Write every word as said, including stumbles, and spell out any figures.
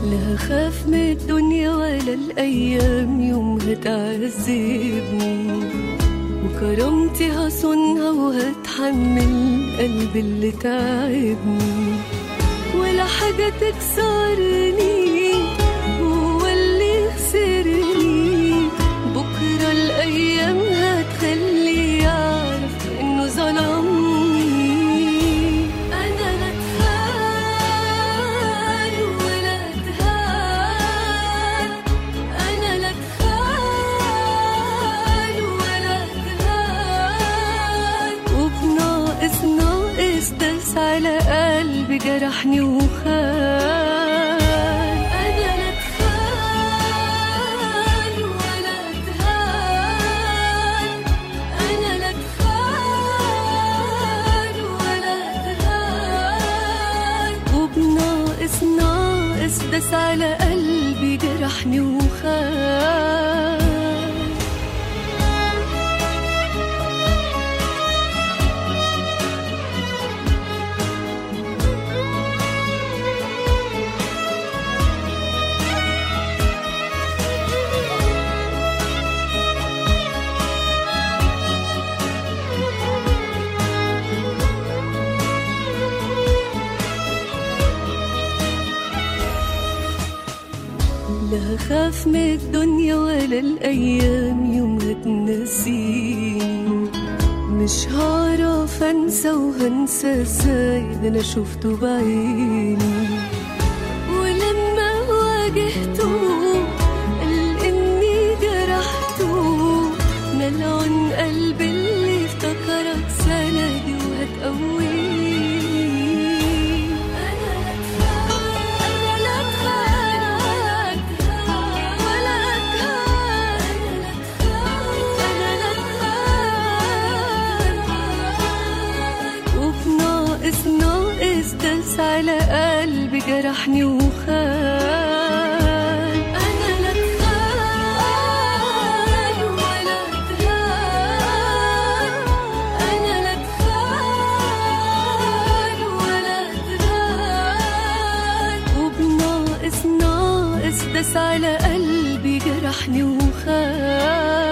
لا هخاف من الدنيا ولا الأيام يوم هتعذبني، وكرامتي هصونها وهتحمل قلبي اللي تعبني، ولا حاجة تكسرني هو اللي خسرني. بكرة الأيام هتخلي يعرف إنه ظلمني. أنا لا تخان ولا تهان، أنا لا تخان ولا تهان، وبناقص ناقص داس على قلبي جرحني وخان. أنا لا تخان ولا تهان، أنا لا تخان ولا تهان، وبناقص ناقص داس على قلبي جرحني وخان. لا هخاف من الدنيا ولا الأيام يوم هتنسيني، مش هعرف أنسى وهنسى ازاي ده أنا شفته بعيني. ولما واجهته قال إني جرحته، ملعون قلبي اللي افتكرك سندي وهتقويني. ناقص ناقص داس على قلبي جرحني وخان. أنا لا تخان ولا تهان، أنا لا تخان ولا تهان، وبناقص ناقص داس على قلبي جرحني وخان.